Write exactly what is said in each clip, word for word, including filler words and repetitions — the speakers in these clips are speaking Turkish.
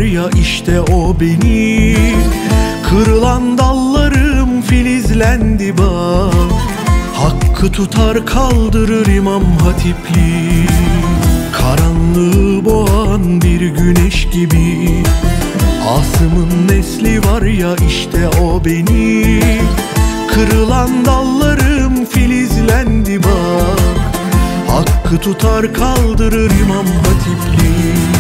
ya işte o benim. Kırılan dallarım filizlendi bak. Hakkı tutar kaldırır İmam Hatipli. Karanlığı boğan bir güneş gibi. Asım'ın nesli var ya işte o benim. Kırılan dallarım filizlendi bak. Hakkı tutar kaldırır İmam Hatipli.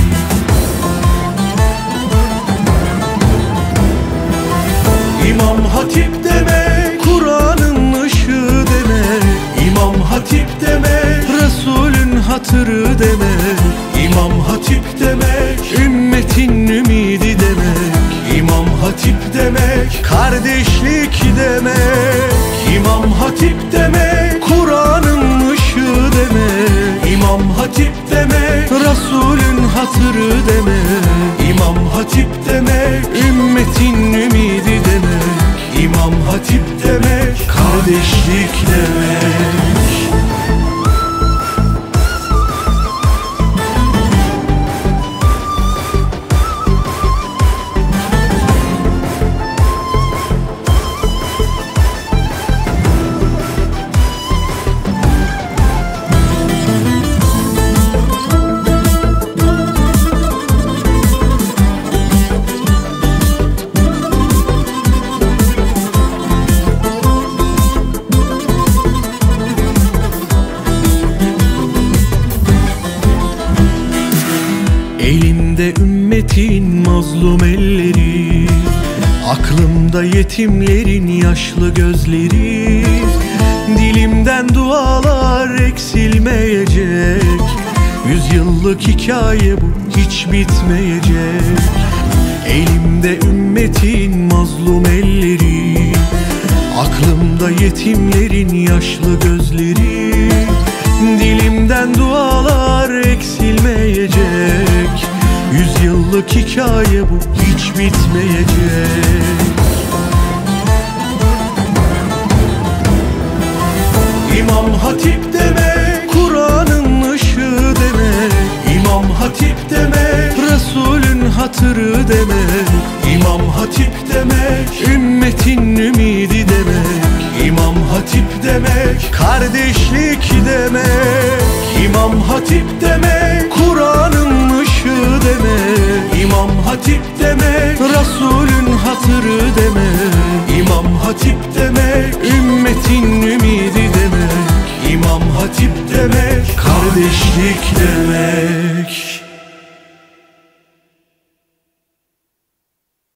İmam Hatip demek Kur'an'ın ışığı demek. İmam Hatip demek Resulün hatırı demek. İmam Hatip demek ümmetin ümidi demek. İmam Hatip demek kardeşlik demek. İmam Hatip demek Kur'an'ın ışığı demek. İmam Hatip demek Resulün hatırı demek. İmam Hatip demek ümmetin ümidi demek. İmam Hatip demek kardeşlik demek. Elimde ümmetin mazlum elleri, aklımda yetimlerin yaşlı gözleri. Dilimden dualar eksilmeyecek. Yüzyıllık hikaye bu hiç bitmeyecek. Elimde ümmetin mazlum elleri, aklımda yetimlerin yaşlı gözleri. Dilimden dualar eksilmeyecek. Yüzyıllık hikaye bu hiç bitmeyecek. İmam Hatip demek Kur'an'ın ışığı demek. İmam Hatip demek Resulün hatırı demek. İmam Hatip demek ümmetin ümidi demek. İmam Hatip demek kardeşlik demek. İmam Hatip demek Kur'an'ın ışığı demek. İmam Hatip demek Resulün hatırı demek. İmam Hatip demek ümmetin ümidi demek. İmam Hatip demek kardeşlik demek.